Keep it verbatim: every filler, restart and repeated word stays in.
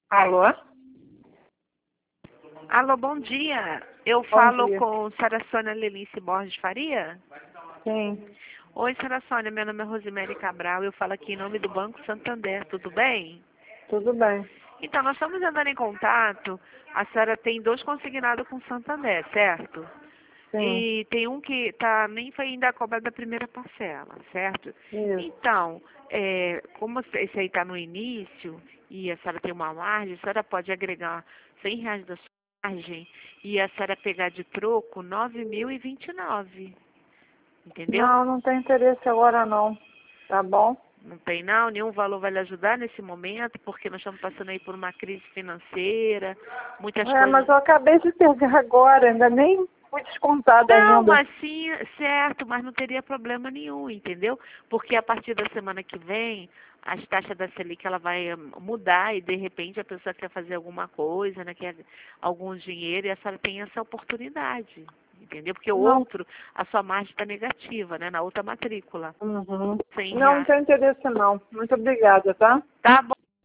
Alô? Alô, bom dia. Eu Bom falo dia. com Sra. Sônia Lenice Borges Faria? Sim, Oi, Sra. Sônia, meu nome é Rosemary Cabral, eu falo aqui em nome do Banco Santander, tudo bem? tudo bem. Então, nós estamos entrando em contato, a senhora tem dois consignados com o Santander, certo? Sim, E tem um que tá, nem foi ainda cobrado a primeira parcela, certo? isso. Então, é, como esse aí está no início e a senhora tem uma margem, a senhora pode agregar cem reais da sua margem e a senhora pegar de troco nove mil e vinte e nove, entendeu? Não, não tem interesse agora não. Tá bom? Não tem não, nenhum valor vai lhe ajudar nesse momento, porque nós estamos passando aí por uma crise financeira, muitas É, mas coisas. eu acabei de pegar agora, ainda nem fui descontada Não, ainda. mas sim, certo, mas não teria problema nenhum, entendeu? Porque a partir da semana que vem, as taxas da Selic ela vai hum, mudar e de repente a pessoa quer fazer alguma coisa, né, quer algum dinheiro e a senhora tem essa oportunidade, entendeu? Porque o Não. outro, a sua margem está negativa, né, na outra matrícula, Uhum. cem Não, não reais. tem interesse não. Muito obrigada, tá? Tá bom.